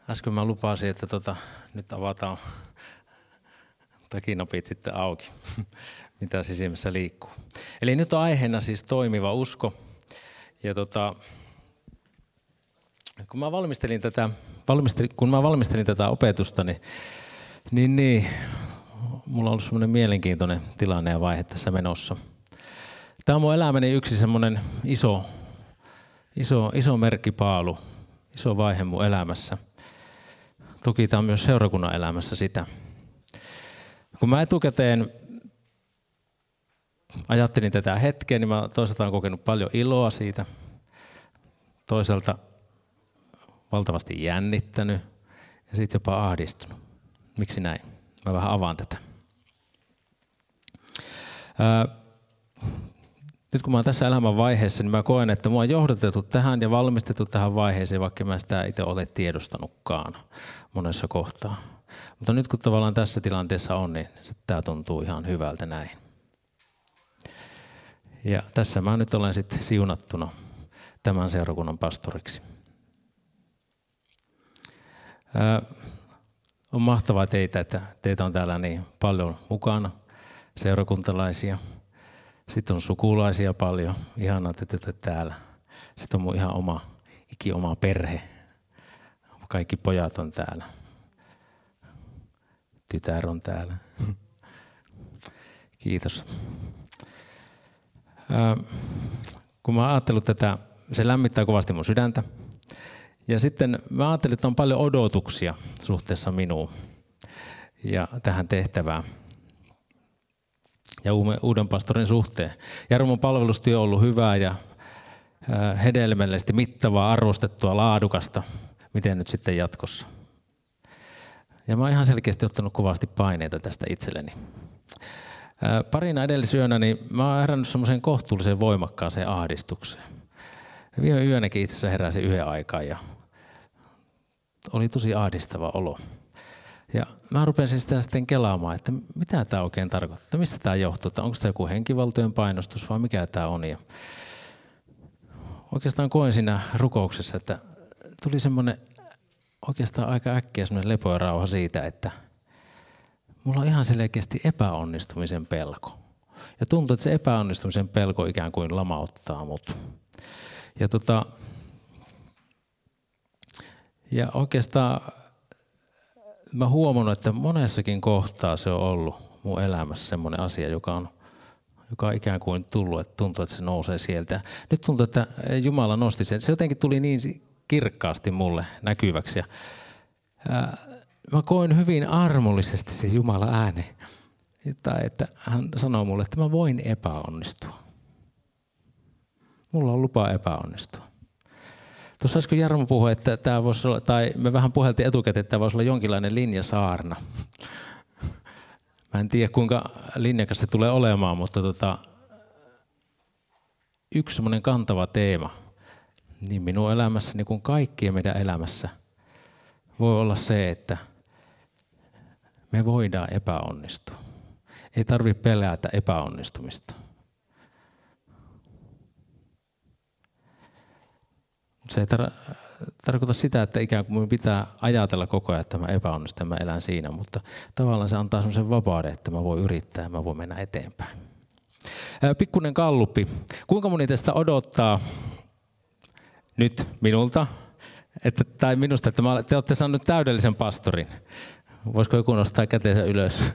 Äsken mä lupasin, että nyt avataan takinapit sitten auki, mitä sisimmässä liikkuu. Eli nyt on aiheena siis toimiva usko. Ja kun mä valmistelin tätä opetusta, niin mulla on ollut semmoinen mielenkiintoinen tilanne ja vaihe tässä menossa. Tämä on mun elämäni yksi semmoinen iso merkkipaalu, iso vaihe mun elämässä. Toki tämä on myös seurakunnan elämässä sitä. Kun mä etukäteen ajattelin tätä hetkeä, niin mä toisaalta olen kokenut paljon iloa siitä. Toisaalta valtavasti jännittänyt ja sitten jopa ahdistunut. Miksi näin? Mä vähän avaan tätä. Nyt kun mä oon tässä elämän vaiheessa, niin mä koen, että mua on johdatettu tähän ja valmistettu tähän vaiheeseen, vaikka mä sitä itse ole tiedostanutkaan monessa kohtaa. Mutta nyt kun tavallaan tässä tilanteessa on, niin tämä tuntuu ihan hyvältä näin. Ja tässä mä nyt olen sitten siunattuna tämän seurakunnan pastoriksi. On mahtavaa että teitä on täällä niin paljon mukana, seurakuntalaisia. Sitten on sukulaisia paljon, ihanaa, että te olette täällä. Sitten on mun ihan oma perhe. Kaikki pojat on täällä. Tytär on täällä. Kiitos. Kun mä ajattelin tätä, se lämmittää kovasti mun sydäntä. Ja sitten mä ajattelin, että on paljon odotuksia suhteessa minuun ja tähän tehtävään. Ja uuden pastorin suhteen. Jarmon palvelustyö on ollut hyvää ja hedelmällisesti mittavaa, arvostettua, laadukasta. Miten nyt sitten jatkossa? Ja mä oon ihan selkeästi ottanut kovasti paineita tästä itselleni. Parina edellisyönä niin mä oon herännyt semmoiseen kohtuullisen voimakkaaseen ahdistukseen. Viime yönäkin itse asiassa heräsin yhden aikaan ja oli tosi ahdistava olo. Ja mä rupesin sitä sitten kelaamaan, että mitä tämä oikein tarkoittaa, että mistä tämä johtuu, että onko tämä joku henkivaltojen painostus vai mikä tämä on. Ja oikeastaan koen siinä rukouksessa, että tuli semmoinen oikeastaan aika äkkiä semmoinen lepo ja rauha siitä, että mulla on ihan selkeästi epäonnistumisen pelko. Ja tuntuu, että se epäonnistumisen pelko ikään kuin lamauttaa mut. Ja oikeastaan mä huomannut, että monessakin kohtaa se on ollut mun elämässä semmoinen asia, joka on ikään kuin tullut, että tuntuu, että se nousee sieltä. Nyt tuntuu, että Jumala nosti sen. Se jotenkin tuli niin kirkkaasti mulle näkyväksi. Mä koin hyvin armollisesti se Jumala ääni, että hän sanoo mulle, että mä voin epäonnistua. Mulla on lupa epäonnistua. Tuossa äsken Jarmo puhui, että tämä voisi olla, tai me vähän puheltiin etukäteen, että tämä voisi olla jonkinlainen linjasaarna. Mä en tiedä, kuinka linjakas se tulee olemaan, mutta yksi semmoinen kantava teema niin minun elämässäni kuin kaikkien meidän elämässä voi olla se, että me voidaan epäonnistua. Ei tarvitse pelätä epäonnistumista. Se ei tarkoita sitä, että ikään kuin minun pitää ajatella koko ajan, että mä epäonnistun ja mä elän siinä, mutta tavallaan se antaa semmoisen vapauden, että mä voin yrittää ja mä voin mennä eteenpäin. Pikkuinen galluppi. Kuinka moni tästä odottaa nyt minulta, tai minusta, että te olette saaneet täydellisen pastorin? Voisiko joku nostaa käteensä ylös?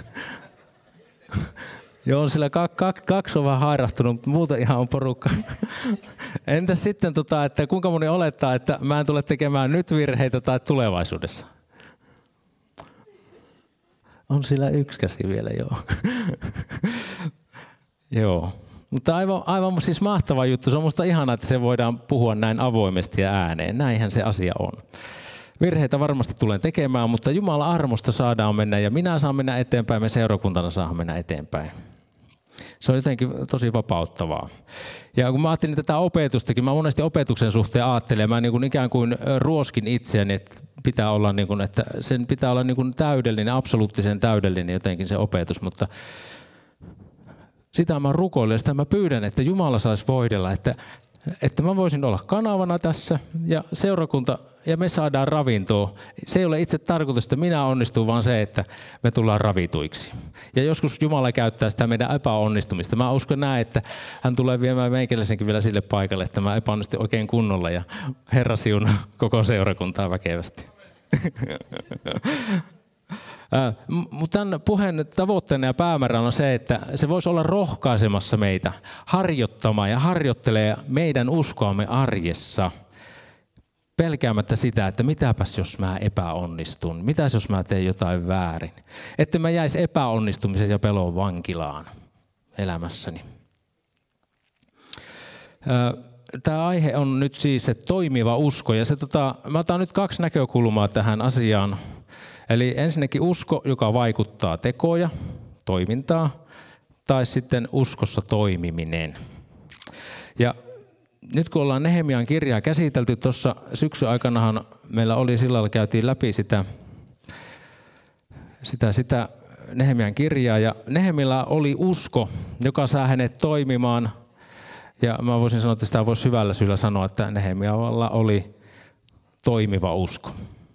Joo, sillä kaksi on vähän hairahtunut, mutta muuta ihan on porukka. Entäs sitten, että kuinka moni olettaa, että mä en tule tekemään nyt virheitä tai tulevaisuudessa? On sillä yksi käsi vielä, joo. Joo, mutta aivan siis mahtava juttu. Se on musta ihanaa, että se voidaan puhua näin avoimesti ja ääneen. Näinhän se asia on. Virheitä varmasti tulen tekemään, mutta Jumalan armosta saadaan mennä ja minä saan mennä eteenpäin, me seurakuntana saamme mennä eteenpäin. Se on jotenkin tosi vapauttavaa. Ja kun mä ajattelin tätä opetustakin, mä monesti opetuksen suhteen ajattelen, mä niin kuin ikään kuin ruoskin itseäni, että pitää olla niin kuin, että sen pitää olla niin kuin täydellinen, absoluuttisen täydellinen jotenkin se opetus, mutta sitä mä rukoilen ja sitä mä pyydän, että Jumala saisi voidella, että että mä voisin olla kanavana tässä ja seurakunta ja me saadaan ravintoa. Se ei ole itse tarkoitus, että minä onnistun, vaan se, että me tullaan ravituiksi. Ja joskus Jumala käyttää sitä meidän epäonnistumista. Mä uskon näin, että hän tulee viemään meikäläisenkin vielä sille paikalle, että mä epäonnistun oikein kunnolla ja Herra siunaa koko seurakuntaa väkevästi. Mutta tämän puheen tavoitteena ja päämääränä on se, että se voisi olla rohkaisemassa meitä harjoittamaan ja harjoittelee meidän uskoamme arjessa. Pelkäämättä sitä, että mitäpäs jos mä epäonnistun, mitäs jos mä teen jotain väärin. Että mä jäisi epäonnistumisen ja pelon vankilaan elämässäni. Tämä aihe on nyt siis se toimiva usko ja mä otan nyt 2 näkökulmaa tähän asiaan. Eli ensinnäkin usko, joka vaikuttaa tekoja, toimintaa, tai sitten uskossa toimiminen. Ja nyt kun ollaan Nehemian kirjaa käsitelty, tuossa syksyn aikanahan meillä oli sillä lailla, käytiin läpi sitä Nehemian kirjaa, ja Nehemillä oli usko, joka saa hänet toimimaan, ja mä voisin sanoa, että sitä voisi hyvällä syyllä sanoa, että Nehemialla oli toimiva usko.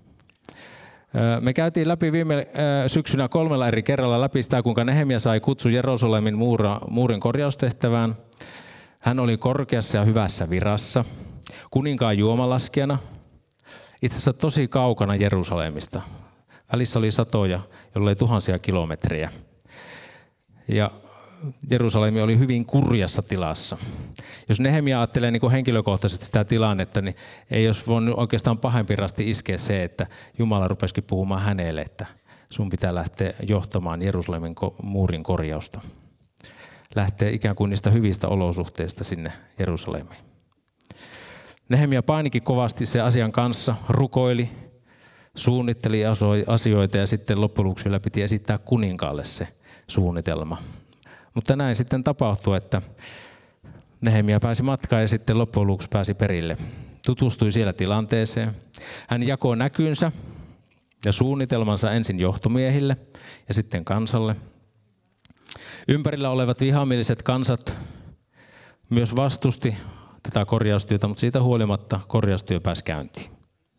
Me käytiin läpi viime syksynä 3 eri kerralla läpi sitä, kuinka Nehemia sai kutsun Jerusalemin muurin korjaustehtävään. Hän oli korkeassa ja hyvässä virassa, kuninkaan juomalaskijana, itse asiassa tosi kaukana Jerusalemista. Välissä oli satoja, jollei tuhansia kilometriä. Ja Jerusalemi oli hyvin kurjassa tilassa. Jos Nehemia ajattelee niin kuin henkilökohtaisesti sitä tilannetta, niin ei olisi voinut oikeastaan pahempi rasti iskeä se, että Jumala rupesikin puhumaan hänelle, että sun pitää lähteä johtamaan Jerusalemin muurin korjausta. Lähtee ikään kuin niistä hyvistä olosuhteista sinne Jerusalemiin. Nehemia painikin kovasti sen asian kanssa, rukoili, suunnitteli asioita ja sitten loppujen lopuksi vielä piti esittää kuninkaalle se suunnitelma. Mutta näin sitten tapahtui, että Nehemia pääsi matkaan ja sitten loppujen lopuksi pääsi perille. Tutustui siellä tilanteeseen. Hän jakoi näkynsä ja suunnitelmansa ensin johtomiehille ja sitten kansalle. Ympärillä olevat vihamieliset kansat myös vastusti tätä korjaustyötä, mutta siitä huolimatta korjaustyö pääsi käyntiin.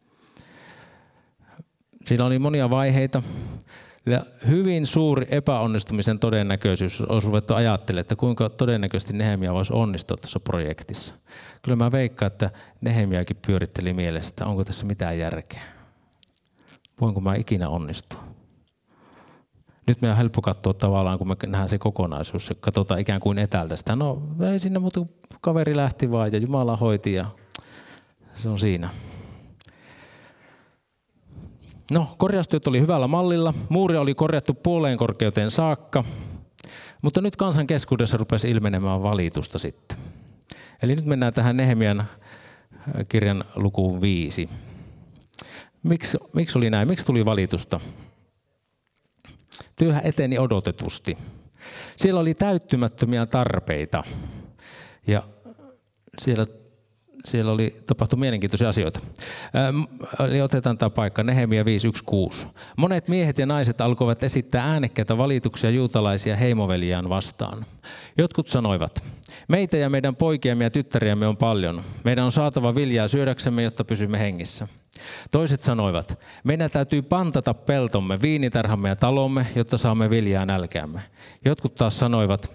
Siinä oli monia vaiheita. Ja hyvin suuri epäonnistumisen todennäköisyys olisi ruvettu ajattelemaan, että kuinka todennäköisesti Nehemia voisi onnistua tuossa projektissa. Kyllä mä veikkaan, että Nehemiakin pyöritteli mielessä, että onko tässä mitään järkeä. Voinko mä ikinä onnistua? Nyt meidän on helppo katsoa tavallaan, kun me nähdään se kokonaisuus, ja katsotaan ikään kuin etäältä sitä. No ei sinne, mutta kaveri lähti vaan ja Jumala hoiti ja se on siinä. No, korjaustyöt oli hyvällä mallilla. Muuri oli korjattu puoleen korkeuteen saakka, mutta nyt kansan keskuudessa rupesi ilmenemään valitusta sitten. Eli nyt mennään tähän Nehemian kirjan lukuun 5. Miksi oli näin? Miksi tuli valitusta? Työhän eteni odotetusti. Siellä oli täyttymättömiä tarpeita ja siellä tapahtui mielenkiintoisia asioita. Eli otetaan tämä paikka, Nehemia 5.1.6. Monet miehet ja naiset alkoivat esittää äänekkäitä valituksia juutalaisia heimoveliään vastaan. Jotkut sanoivat, meitä ja meidän poikiamme ja tyttäriämme on paljon. Meidän on saatava viljaa syödäksemme, jotta pysymme hengissä. Toiset sanoivat, meidän täytyy pantata peltomme, viinitarhamme ja talomme, jotta saamme viljaa nälkäämme. Jotkut taas sanoivat,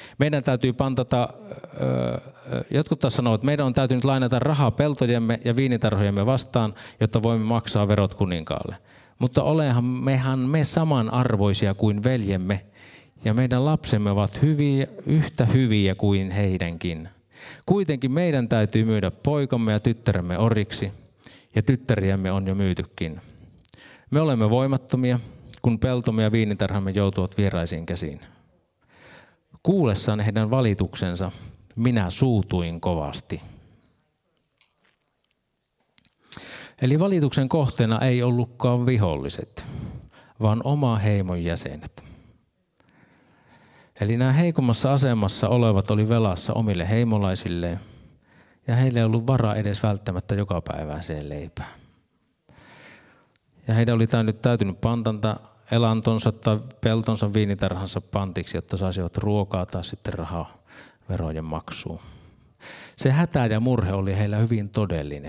meidän on täytynyt lainata rahaa peltojemme ja viinitarhojemme vastaan, jotta voimme maksaa verot kuninkaalle. Mutta olemmehan me samanarvoisia kuin veljemme, ja meidän lapsemme ovat yhtä hyviä kuin heidänkin. Kuitenkin meidän täytyy myydä poikamme ja tyttäremme oriksi, ja tyttäriämme on jo myytykin. Me olemme voimattomia, kun peltomme ja viinitarhamme joutuvat vieraisiin käsiin. Kuullessaan heidän valituksensa, minä suutuin kovasti. Eli valituksen kohteena ei ollutkaan viholliset, vaan oma heimon jäsenet. Eli nämä heikommassa asemassa olevat oli velassa omille heimolaisilleen, ja heillä ei ollut varaa edes välttämättä jokapäiväiseen leipään. Ja heidän oli täytynyt pantata elantonsa tai peltonsa viinitarhansa pantiksi, jotta saisivat ruokaa tai sitten rahaa verojen maksuun. Se hätä ja murhe oli heillä hyvin todellinen.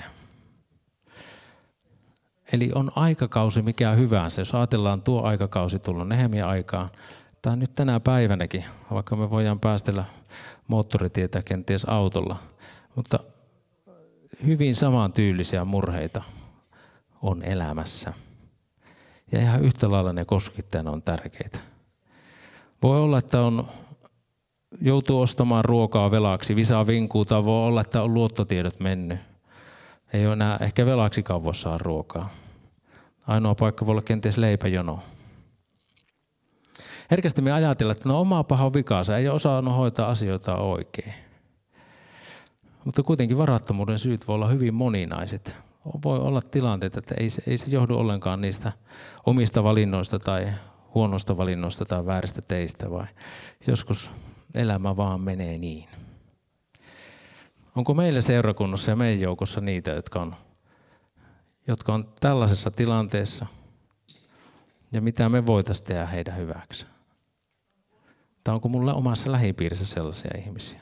Eli on aikakausi mikä hyvänsä. Jos ajatellaan tuo aikakausi tullut Nehemian aikaan, tai nyt tänä päivänäkin, vaikka me voidaan päästellä moottoritietä kenties autolla, mutta hyvin samantyylisiä murheita on elämässä. Ja ihan yhtä lailla ne koskittajana on tärkeitä. Voi olla, että joutuu ostamaan ruokaa velaksi, visa vinkuu, tai voi olla, että on luottotiedot mennyt. Ei ole enää ehkä velaksikaan voi saada ruokaa. Ainoa paikka voi olla kenties leipäjono. Herkästi me ajatellaan, että oma paha vikansa, ei ole osannut hoitaa asioita oikein. Mutta kuitenkin varattomuuden syyt voi olla hyvin moninaiset. Voi olla tilanteita, että ei se johdu ollenkaan niistä omista valinnoista tai huonoista valinnoista tai vääristä teistä, vai joskus elämä vaan menee niin. Onko meillä seurakunnassa ja meidän joukossa niitä, jotka on tällaisessa tilanteessa, ja mitä me voitaisiin tehdä heidän hyväksi? Tai onko mulla omassa lähipiirissä sellaisia ihmisiä?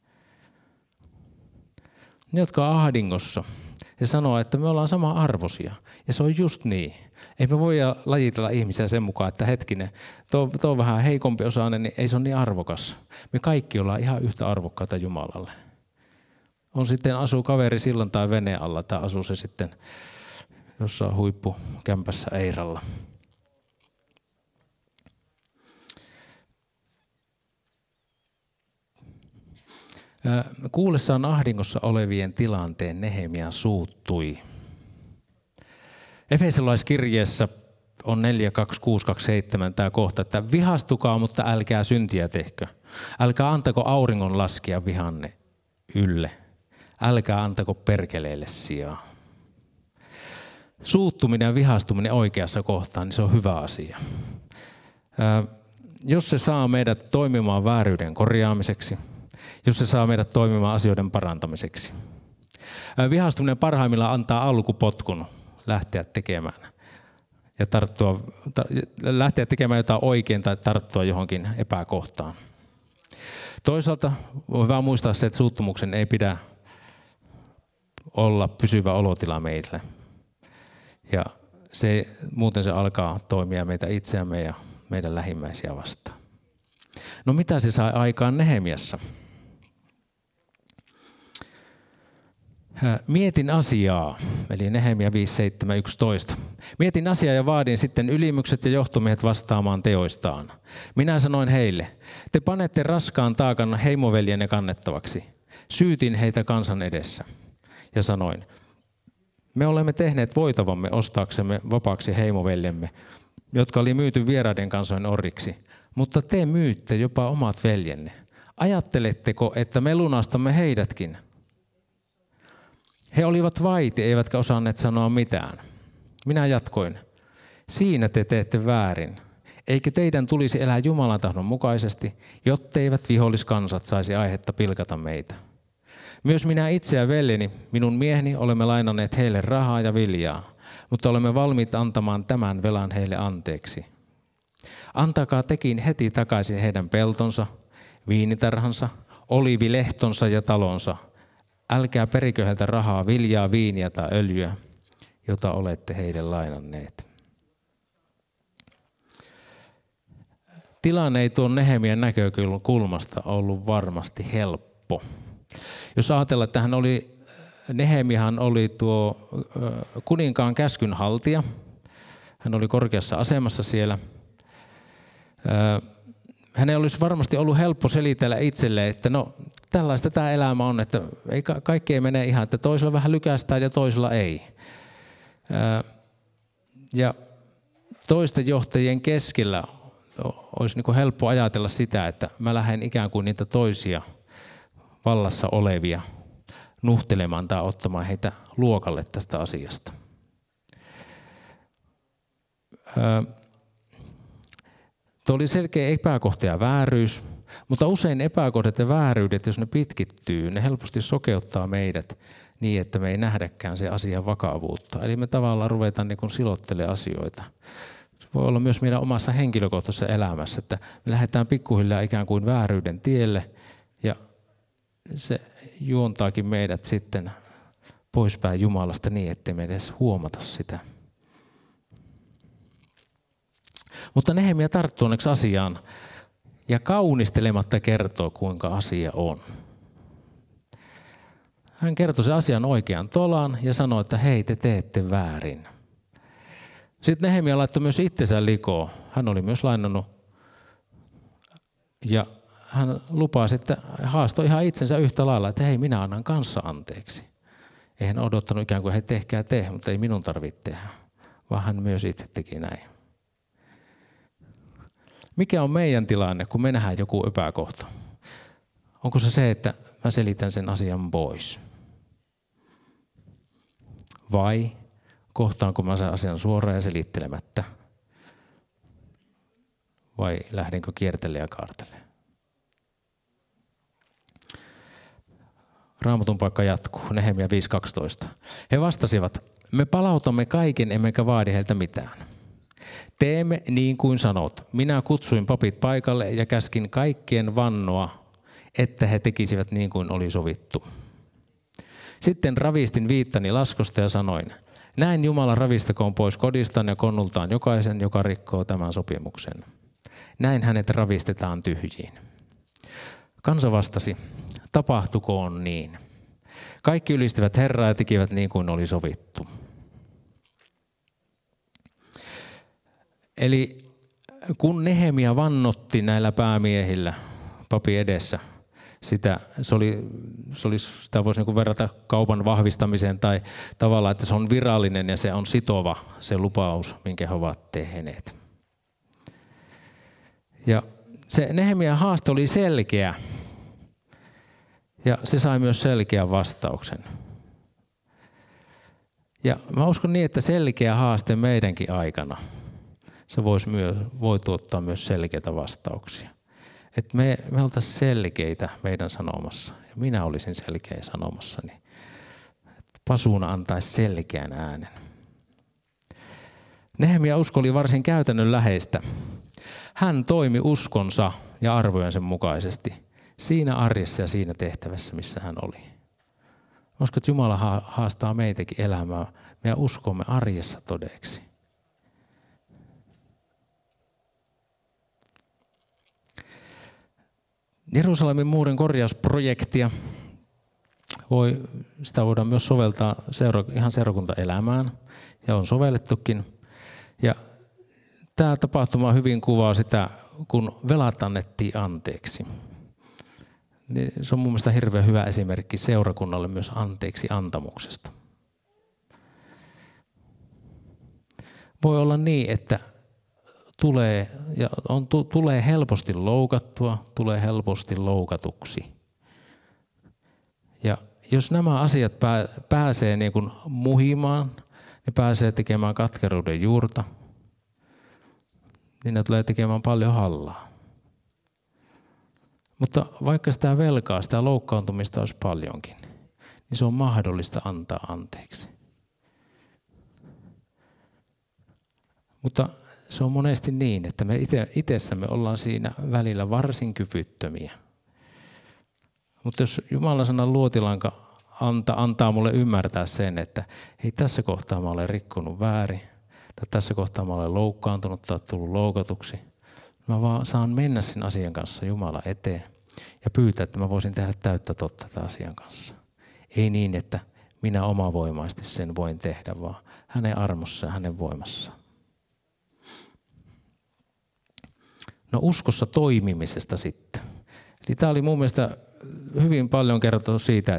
Ne, jotka on ahdingossa, ja sanoo, että me ollaan sama-arvoisia. Ja se on just niin. Ei me voida lajitella ihmisiä sen mukaan, että hetkinen, tuo on vähän heikompi osainen, niin ei se ole niin arvokas. Me kaikki ollaan ihan yhtä arvokkaita Jumalalle. On sitten asuu kaveri sillan tai veneen alla, tai asuu se sitten jossain huippukämpässä Eiralla. Kuullessaan ahdingossa olevien tilanteen Nehemia suuttui. Efesolaiskirjeessä on 4:26-27 tämä kohta, että vihastukaa, mutta älkää syntiä tehkö. Älkää antako auringon laskea vihanne ylle. Älkää antako perkeleille sijaa. Suuttuminen ja vihastuminen oikeassa kohtaan, niin se on hyvä asia. Jos se saa meidät toimimaan vääryyden korjaamiseksi, jos se saa meidät toimimaan asioiden parantamiseksi. Vihastuminen parhaimmillaan antaa alkupotkun lähteä tekemään ja lähteä tekemään jotain oikein tai tarttua johonkin epäkohtaan. Toisaalta on hyvä muistaa se, että suuttumuksen ei pidä olla pysyvä olotila meille. Ja muuten se alkaa toimia meitä itseämme ja meidän lähimmäisiä vastaan. No mitä se sai aikaan Nehemiassa? Mietin asiaa, eli Nehemia 5:7-11. Mietin asiaa ja vaadin sitten ylimykset ja johtomiehet vastaamaan teoistaan. Minä sanoin heille, te panette raskaan taakan heimoveljenne kannettavaksi. Syytin heitä kansan edessä ja sanoin, me olemme tehneet voitavamme ostaaksemme vapaaksi heimoveljemme, jotka oli myyty vieraiden kansojen orriksi, mutta te myytte jopa omat veljenne. Ajatteletteko, että me lunastamme heidätkin? He olivat vaiti, eivätkä osanneet sanoa mitään. Minä jatkoin. Siinä te teette väärin. Eikö teidän tulisi elää Jumalan tahdon mukaisesti, jotteivät viholliskansat saisi aihetta pilkata meitä? Myös minä itse ja veljeni, minun mieheni, olemme lainanneet heille rahaa ja viljaa, mutta olemme valmiit antamaan tämän velan heille anteeksi. Antakaa tekin heti takaisin heidän peltonsa, viinitarhansa, oliivilehtonsa ja talonsa. Älkää perikö heiltä rahaa, viljaa, viiniä tai öljyä, jota olette heille lainanneet. Tilanne ei tuon Nehemian näkökulmasta ollut varmasti helppo. Jos ajatellaan, että Nehemiahan oli tuo kuninkaan käskyn haltija. Hän oli korkeassa asemassa siellä. Hänen olisi varmasti ollut helppo selitellä itselleen, että no tällaista tämä elämä on, että kaikki ei mene ihan, että toisella vähän lykästään ja toisella ei. Ja toisten johtajien keskellä olisi niin kuin helppo ajatella sitä, että mä lähden ikään kuin niitä toisia vallassa olevia nuhtelemaan tai ottamaan heitä luokalle tästä asiasta. Tuo oli selkeä epäkohta ja vääryys, mutta usein epäkohdat ja vääryydet, jos ne pitkittyy, ne helposti sokeuttaa meidät niin, että me ei nähdäkään se asian vakavuutta. Eli me tavallaan ruvetaan niin kuin silottelemaan asioita. Se voi olla myös meidän omassa henkilökohtaisessa elämässä, että me lähdetään pikkuhiljaa ikään kuin vääryyden tielle ja se juontaakin meidät sitten poispäin Jumalasta niin, ettei me edes huomata sitä. Mutta Nehemia tarttuu onneksi asiaan ja kaunistelematta kertoo, kuinka asia on. Hän kertoi sen asian oikean tolan ja sanoi, että hei, te teette väärin. Sitten Nehemia laittoi myös itsensä likoon. Hän oli myös lainannut ja hän lupasi, että haastoi ihan itsensä yhtä lailla, että hei, minä annan kanssa anteeksi. Ei hän odottanut ikään kuin, hei, tehkää te, mutta ei minun tarvitse tehdä, vaan hän myös itse teki näin. Mikä on meidän tilanne, kun me nähdään joku epäkohta? Onko se, että mä selitän sen asian pois? Vai kohtaanko mä sen asian suoraan ja selittelemättä? Vai lähdenkö kiertelemään ja kaartelemaan? Raamatun paikka jatkuu, Nehemia 5.12. He vastasivat, me palautamme kaiken emmekä vaadi heiltä mitään. Teemme niin kuin sanot. Minä kutsuin papit paikalle ja käskin kaikkien vannoa, että he tekisivät niin kuin oli sovittu. Sitten ravistin viittani laskosta ja sanoin, näin Jumala ravistakoon pois kodistaan ja konnultaan jokaisen, joka rikkoo tämän sopimuksen. Näin hänet ravistetaan tyhjiin. Kansa vastasi, tapahtukoon niin. Kaikki ylistivät Herraa ja tekivät niin kuin oli sovittu. Eli kun Nehemia vannotti näillä päämiehillä papin edessä, sitä voisi niin kuin verrata kaupan vahvistamiseen tai tavallaan, että se on virallinen ja se on sitova se lupaus, minkä he ovat tehneet. Ja se Nehemian haaste oli selkeä ja se sai myös selkeän vastauksen. Ja mä uskon niin, että selkeä haaste meidänkin aikana, se voi tuottaa myös selkeitä vastauksia. Että me oltaisiin selkeitä meidän sanomassa. Ja minä olisin selkeä sanomassani. Että pasuuna antaisi selkeän äänen. Nehemia usko oli varsin käytännönläheistä. Hän toimi uskonsa ja arvojensa mukaisesti siinä arjessa ja siinä tehtävässä, missä hän oli. Uskon, että Jumala haastaa meitäkin elämään meidän uskomme arjessa todeksi. Jerusalemin muurin korjausprojektia sitä voidaan myös soveltaa ihan seurakuntaelämään ja on sovellettukin. Ja tämä tapahtuma hyvin kuvaa sitä, kun velat annettiin anteeksi. Se on mun mielestä hirveän hyvä esimerkki seurakunnalle myös anteeksi antamuksesta. Voi olla niin, että tulee helposti loukattua, tulee helposti loukatuksi. Ja jos nämä asiat pääsee niin kuin muhimaan, ne pääsee tekemään katkeruuden juurta, niin ne tulee tekemään paljon hallaa. Mutta vaikka sitä velkaa, sitä loukkaantumista olisi paljonkin, niin se on mahdollista antaa anteeksi. Mutta se on monesti niin, että me itsessämme ollaan siinä välillä varsin kyvyttömiä. Mutta jos Jumalan sanan luotilanka antaa mulle ymmärtää sen, että hei, tässä kohtaa mä olen rikkonut väärin, tai tässä kohtaa mä olen loukkaantunut tai tullut loukatuksi, mä vaan saan mennä sen asian kanssa Jumala eteen ja pyytää, että mä voisin tehdä täyttä totta tämän asian kanssa. Ei niin, että minä omavoimaisesti sen voin tehdä, vaan hänen armossa ja hänen voimassa. No uskossa toimimisesta sitten. Eli tämä oli mun mielestä hyvin paljon kertoa siitä,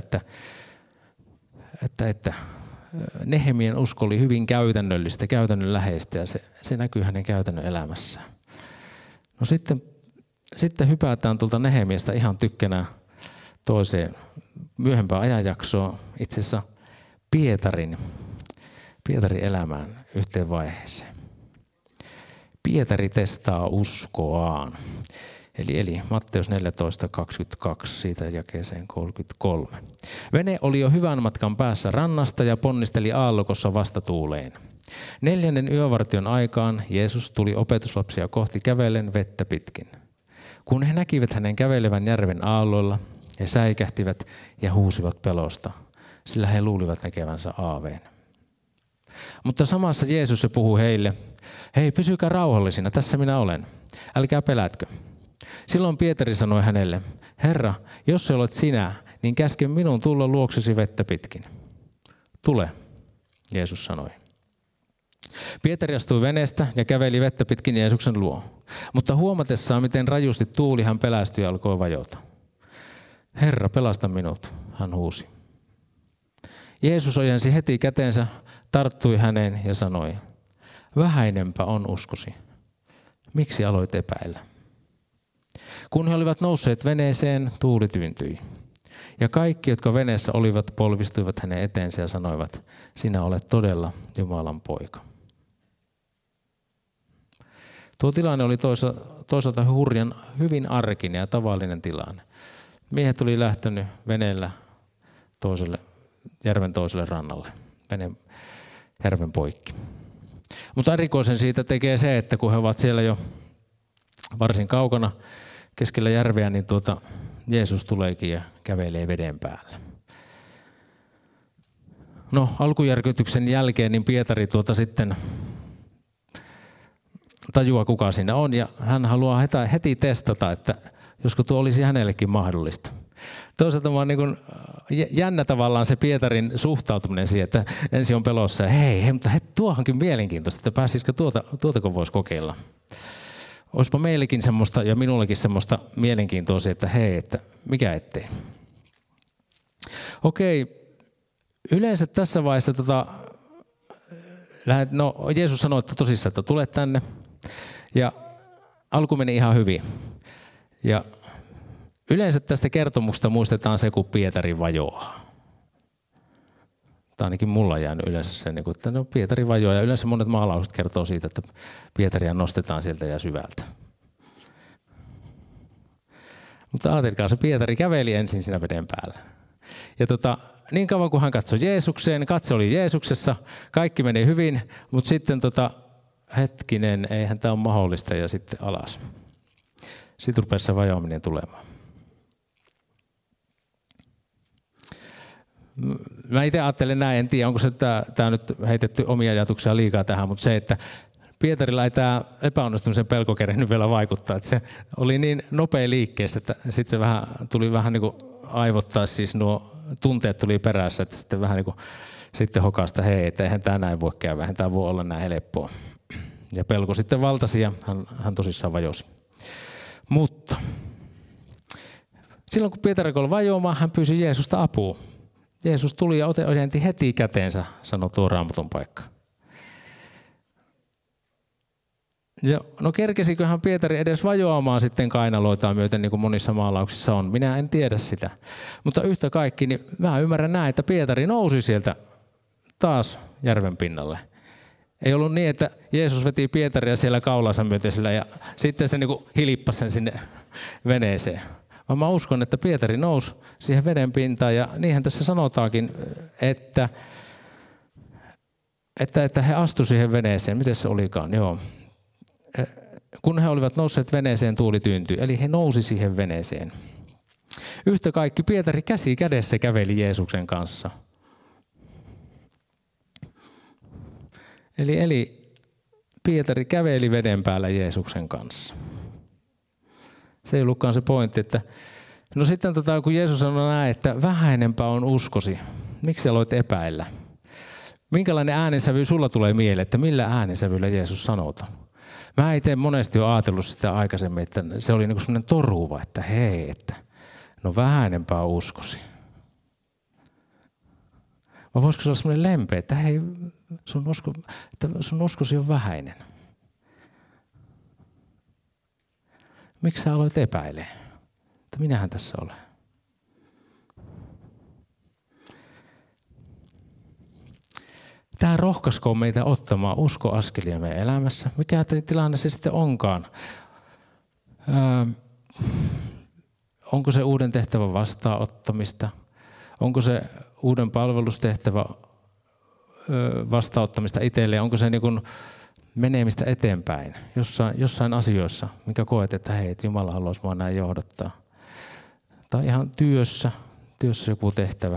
että Nehemian usko oli hyvin käytännöllistä, käytännönläheistä ja se näkyy hänen käytännön elämässään. No sitten hypätään tuolta Nehemiasta ihan tykkänä toiseen myöhempään ajanjaksoon, itse asiassa Pietarin elämään yhteen vaiheeseen. Pietari testaa uskoaan. Eli Matteus 14.22, siitä jakeeseen 33. Vene oli jo hyvän matkan päässä rannasta ja ponnisteli aallokossa vastatuuleen. 4. yövartion aikaan Jeesus tuli opetuslapsia kohti kävellen vettä pitkin. Kun he näkivät hänen kävelevän järven aalloilla, He säikähtivät ja huusivat pelosta, sillä he luulivat näkevänsä aaveen. Mutta samassa Jeesus puhuu heille, hei, pysykää rauhallisina, tässä minä olen, älkää pelätkö. Silloin Pietari sanoi hänelle, Herra, jos se olet sinä, niin käske minun tulla luoksesi vettä pitkin. Tule, Jeesus sanoi. Pietari astui veneestä ja käveli vettä pitkin Jeesuksen luo. Mutta huomatessaan, miten rajusti tuuli, hän pelästyi ja alkoi vajota. Herra, pelasta minut, hän huusi. Jeesus ojensi heti käteensä, tarttui häneen ja sanoi, vähäinenpä on uskosi. Miksi aloit epäillä? Kun he olivat nousseet veneeseen, tuuli tyyntyi. Ja kaikki, jotka veneessä olivat, polvistuivat hänen eteensä ja sanoivat, sinä olet todella Jumalan poika. Tuo tilanne oli toisaalta hyvin arkinen ja tavallinen tilanne. Miehet oli lähtenyt veneellä järven toiselle rannalle, järven poikki. Mutta erikoisen siitä tekee se, että kun he ovat siellä jo varsin kaukana keskellä järveä, niin Jeesus tuleekin ja kävelee veden päälle. No, alkujärkytyksen jälkeen niin Pietari sitten tajuaa, kuka siinä on, ja hän haluaa heti testata, että josko tuo olisi hänellekin mahdollista. Toisaalta vaan niin jännä tavallaan se Pietarin suhtautuminen siihen, että ensin on pelossa, ja mutta tuohankin mielenkiintoista, että pääsisikö tuotako voisi kokeilla. Olisipa meillekin semmoista ja minullekin semmoista mielenkiintoisia, että että mikä ettei. Okei, yleensä tässä vaiheessa Jeesus sanoi, että tosissaan, että tule tänne. Ja alku meni ihan hyvin. Ja yleensä tästä kertomuksesta muistetaan se, kun Pietari vajoaa. Tai ainakin mulla on jäänyt yleensä se, että Pietari vajoaa. Ja yleensä monet maalaukset kertoo siitä, että Pietaria nostetaan sieltä ja syvältä. Mutta ajatelkaa, se Pietari käveli ensin siinä veden päällä. Ja niin kauan kuin hän katsoi Jeesukseen, katse oli Jeesuksessa, kaikki meni hyvin, mutta sitten hetkinen, eihän tämä ole mahdollista, ja sitten alas. Sitten rupesi se vajoaminen tulemaan. Mä itse ajattelen näin, en tiedä onko se tämä nyt heitetty omia ajatuksia liikaa tähän, mutta se, että Pietarilla ei tämä epäonnistumisen pelko kerennyt vielä vaikuttaa. Että se oli niin nopea liikkeessä, että sitten se tuli vähän niin kuin aivottaa, siis nuo tunteet tuli perässä, että sitten vähän niin kuin sitten hokasta, että eihän tämä näin voi käydä, eihän tämä voi olla näin helppoa. Ja pelko sitten valtasi ja hän tosissaan vajosi. Mutta silloin kun Pietari alkoi vajoamaan, hän pyysi Jeesusta apua. Jeesus tuli ja ojenti heti käteensä, sanoi tuo Raamatun paikka. Ja no kerkesiköhän Pietari edes vajoamaan sitten kainaloitaan myöten, niin kuin monissa maalauksissa on. Minä en tiedä sitä. Mutta yhtä kaikki, niin mä ymmärrän näin, että Pietari nousi sieltä taas järven pinnalle. Ei ollut niin, että Jeesus veti Pietaria siellä kaulansa myöten ja sitten se niin kuin hilippasi sen sinne veneeseen. Vaan mä uskon, että Pietari nousi siihen veden pintaan ja niinhän tässä sanotaankin, että he astuivat siihen veneeseen. Miten se olikaan? Joo. Kun he olivat nousseet veneeseen, tuuli tyyntyi, eli he nousi siihen veneeseen. Yhtä kaikki Pietari käsi kädessä käveli Jeesuksen kanssa. Eli Pietari käveli veden päällä Jeesuksen kanssa. Se ei ollutkaan se pointti, että no sitten kun Jeesus sanoi näin, että vähäinenpä on uskosi, miksi aloit epäillä? Minkälainen äänensävy sulla tulee mieleen, että millä äänensävyllä Jeesus sanotaan? Mä itse monesti ole ajatellut sitä aikaisemmin, että se oli niin kuin semmoinen toruva, että että no vähäinenpä uskosi. Vai voisiko se olla semmoinen lempeä, että sun uskosi on vähäinen. Miksi sä aloit epäilemään? Että minähän tässä olen. Tämä rohkaiskoon meitä ottamaan uskoaskelia meidän elämässä. Mikä tilanne se sitten onkaan? Onko se uuden tehtävän vastaanottamista? Onko se uuden palvelustehtävän vastaanottamista itselleen? Onko se niin kuin menemistä eteenpäin jossain asioissa, mikä koet, että Jumala haluaisi minua näin johdattaa? tai ihan työssä joku tehtävä,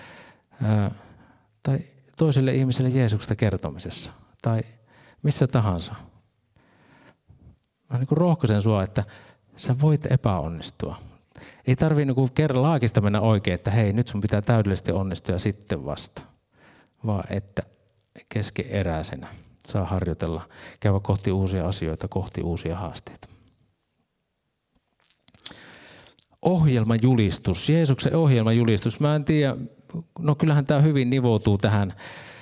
tai toiselle ihmiselle Jeesuksesta kertomisessa, tai missä tahansa. Mä niin kuin rohkaisen sua, että sä voit epäonnistua. Ei tarvitse niin kerran laakista mennä oikein, että hei, nyt sun pitää täydellisesti onnistua ja sitten vasta. Vaan että keskeneräisenä saa harjoitella, käydä kohti uusia asioita, kohti uusia haasteita. Ohjelmajulistus, Jeesuksen ohjelmajulistus. Mä en tiedä, no kyllähän tämä hyvin nivoutuu tähän.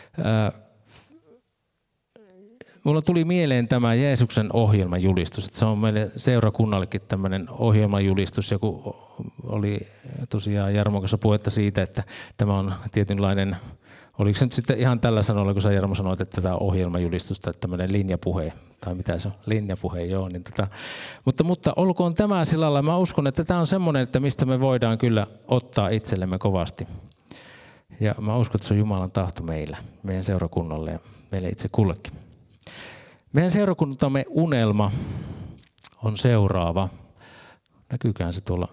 Mulla tuli mieleen tämä Jeesuksen ohjelmajulistus, että se on meille seurakunnallekin tämmöinen ohjelmajulistus. Joku oli tosiaan Jarmon kanssa puhetta siitä, että tämä on tietynlainen, oliko se nyt sitten ihan tällä sanoilla, kun sä Jarmo sanoit, että tämä on ohjelmajulistus tai tämmöinen linjapuhe, tai mitä se on, linjapuhe, joo. Niin mutta olkoon tämä sillä lailla, mä uskon, että tämä on semmoinen, että mistä me voidaan kyllä ottaa itsellemme kovasti. Ja mä uskon, että se on Jumalan tahto meillä, meidän seurakunnalle ja meille itse kullekin. Meidän seurakuntamme unelma on seuraava. Näkyykään se tuolla?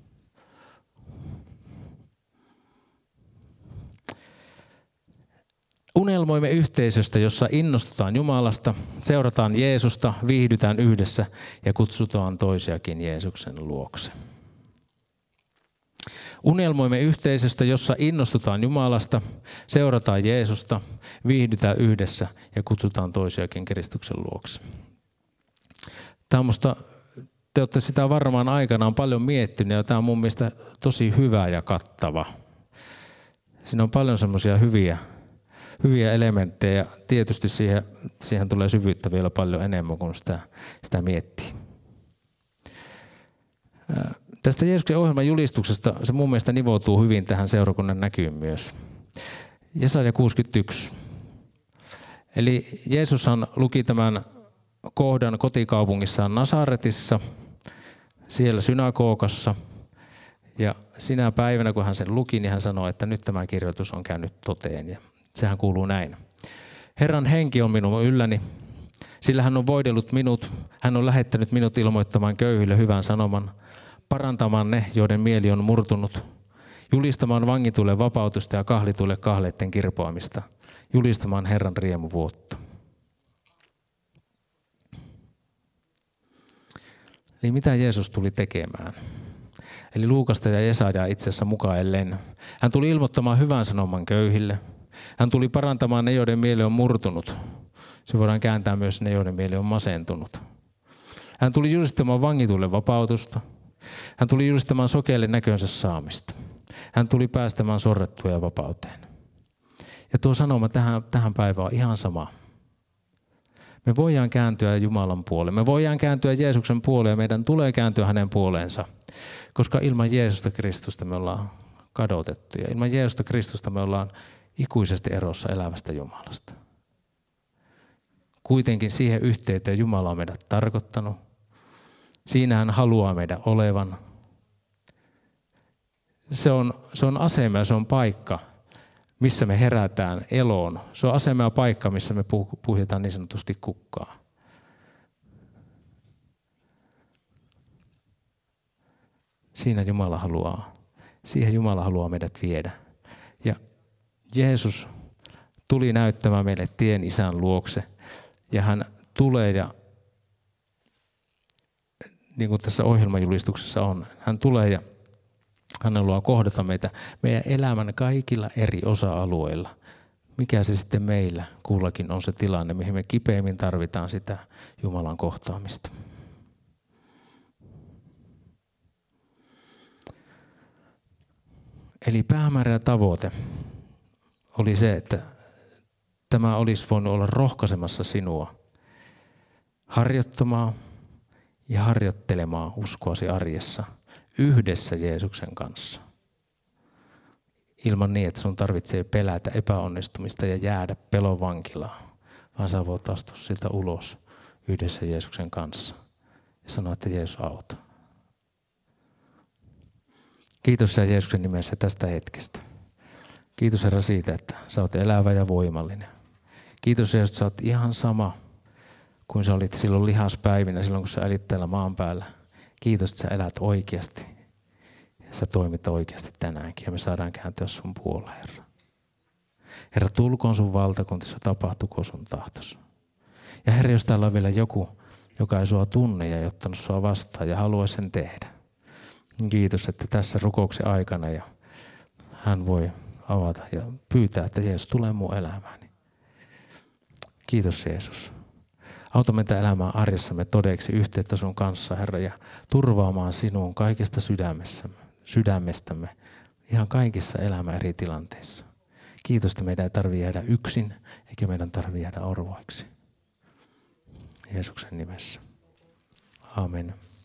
Unelmoimme yhteisöstä, jossa innostutaan Jumalasta, seurataan Jeesusta, viihdytään yhdessä ja kutsutaan toisiakin Jeesuksen luokse. Unelmoimme yhteisöstä, jossa innostutaan Jumalasta, seurataan Jeesusta, viihdytään yhdessä ja kutsutaan toisiakin Kristuksen luokse. Tämä on musta, te olette sitä varmaan aikanaan paljon miettinyt ja tämä on mun mielestä tosi hyvä ja kattava. Siinä on paljon semmoisia hyviä elementtejä ja tietysti siihen tulee syvyyttä vielä paljon enemmän, kun sitä miettii. Tästä Jeesuksen ohjelman julistuksesta se mun mielestä nivoutuu hyvin tähän seurakunnan näkyyn myös. Jesaja 61. Eli Jeesushan luki tämän kohdan kotikaupungissaan Nasaretissa, siellä synagogassa. Ja sinä päivänä, kun hän sen luki, niin hän sanoi, että nyt tämä kirjoitus on käynyt toteen. Ja sehän kuuluu näin. Herran henki on minun ylläni, sillä hän on voidellut minut. Hän on lähettänyt minut ilmoittamaan köyhille hyvän sanoman, parantamaan ne, joiden mieli on murtunut, julistamaan vangituille vapautusta ja kahlituille kahleiden kirpoamista, julistamaan Herran riemuvuotta. Eli mitä Jeesus tuli tekemään? Eli Luukasta ja Jesajaa itse asiassa mukaillen. Hän tuli ilmoittamaan hyvän sanoman köyhille. Hän tuli parantamaan ne, joiden mieli on murtunut. Se voidaan kääntää myös ne, joiden mieli on masentunut. Hän tuli julistamaan vangituille vapautusta. Hän tuli julistamaan sokeille näkönsä saamista. Hän tuli päästämään sorrettuja vapauteen. Ja tuo sanoma tähän päivään on ihan sama. Me voidaan kääntyä Jumalan puoleen. Me voidaan kääntyä Jeesuksen puoleen ja meidän tulee kääntyä hänen puoleensa. Koska ilman Jeesusta Kristusta me ollaan kadotettu. Ja ilman Jeesusta Kristusta me ollaan ikuisesti erossa elävästä Jumalasta. Kuitenkin siihen yhteyteen Jumala on meidät tarkoittanut. Siinä hän haluaa meidän olevan. Se on asema ja se on paikka, missä me herätään eloon. Se on asema ja paikka, missä me puhjetaan niin sanotusti kukkaa. Siihen Jumala haluaa meidät viedä. Ja Jeesus tuli näyttämään meille tien Isän luokse. Ja hän tulee ja niin kuin tässä ohjelmajulistuksessa on, hän tulee ja hän haluaa kohdata meidän elämän kaikilla eri osa-alueilla. Mikä se sitten meillä kullakin on se tilanne, mihin me kipeimmin tarvitaan sitä Jumalan kohtaamista. Eli päämäärä ja tavoite oli se, että tämä olisi voinut olla rohkaisemassa sinua harjoittamaan ja harjoittelemaan uskoasi arjessa yhdessä Jeesuksen kanssa. Ilman niin, että sun tarvitsee pelätä epäonnistumista ja jäädä pelon vankilaan, vaan sä voit astua siltä ulos yhdessä Jeesuksen kanssa ja sanoa, että Jeesus auta. Kiitos Jeesuksen nimessä tästä hetkestä. Kiitos Herra siitä, että sä oot elävä ja voimallinen. Kiitos Jeesus, että sä oot ihan sama kuin sä olit silloin lihaspäivinä, silloin kun sä elit täällä maan päällä. Kiitos, että sä elät oikeasti. Ja sä toimit oikeasti tänäänkin ja me saadaan kääntyä sun puoleen, Herra. Herra, tulkoon sun valtakuntissa, tapahtukoon sun tahtos. Ja Herra, jos täällä on vielä joku, joka ei sua tunne ja ei ottanut sua vastaan ja haluaa sen tehdä. Kiitos, että tässä rukouksen aikana ja hän voi avata ja pyytää, että Jeesus tulee mun elämääni. Kiitos Jeesus. Auta meitä elämään arjessamme todeksi yhteyttä sun kanssa, Herra, ja turvaamaan sinuun kaikesta sydämestämme, ihan kaikissa elämän eri tilanteissa. Kiitos, että meidän ei tarvitse jäädä yksin, eikä meidän tarvitse jäädä orvoiksi. Jeesuksen nimessä. Amen.